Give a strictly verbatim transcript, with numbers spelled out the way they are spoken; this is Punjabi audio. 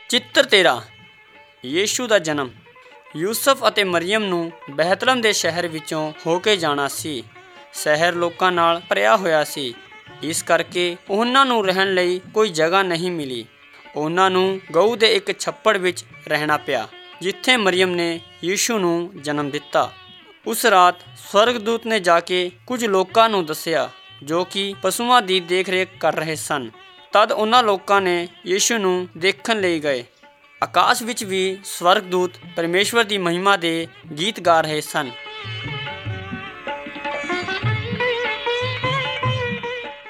ਚਿੱਤਰ ਤੇਰਾਂ ਯੀਸ਼ੂ ਦਾ ਜਨਮ। ਯੂਸਫ ਅਤੇ ਮਰੀਅਮ ਨੂੰ ਬੈਤਲਹਮ ਦੇ ਸ਼ਹਿਰ ਵਿੱਚੋਂ ਹੋ ਕੇ ਜਾਣਾ ਸੀ। ਸ਼ਹਿਰ ਲੋਕਾਂ ਨਾਲ ਭਰਿਆ ਹੋਇਆ ਸੀ, ਇਸ ਕਰਕੇ ਉਹਨਾਂ ਨੂੰ ਰਹਿਣ ਲਈ ਕੋਈ ਜਗ੍ਹਾ ਨਹੀਂ ਮਿਲੀ। ਉਹਨਾਂ ਨੂੰ ਗਊ ਦੇ ਇੱਕ ਛੱਪੜ ਵਿੱਚ ਰਹਿਣਾ ਪਿਆ, ਜਿੱਥੇ ਮਰੀਅਮ ਨੇ ਯੀਸ਼ੂ ਨੂੰ ਜਨਮ ਦਿੱਤਾ। ਉਸ ਰਾਤ ਸਵਰਗਦੂਤ ਨੇ ਜਾ ਕੇ ਕੁਝ ਲੋਕਾਂ ਨੂੰ ਦੱਸਿਆ ਜੋ ਕਿ ਪਸ਼ੂਆਂ ਦੀ ਦੇਖ-ਰੇਖ ਕਰ ਰਹੇ ਸਨ। ਤਦ ਉਹਨਾਂ ਲੋਕਾਂ ਨੇ ਯੀਸ਼ੂ ਨੂੰ ਦੇਖਣ ਲਈ ਗਏ। ਆਕਾਸ਼ ਵਿੱਚ ਵੀ ਸਵਰਗਦੂਤ ਪਰਮੇਸ਼ਵਰ ਦੀ ਮਹਿਮਾ ਦੇ ਗੀਤ ਗਾ ਰਹੇ ਸਨ।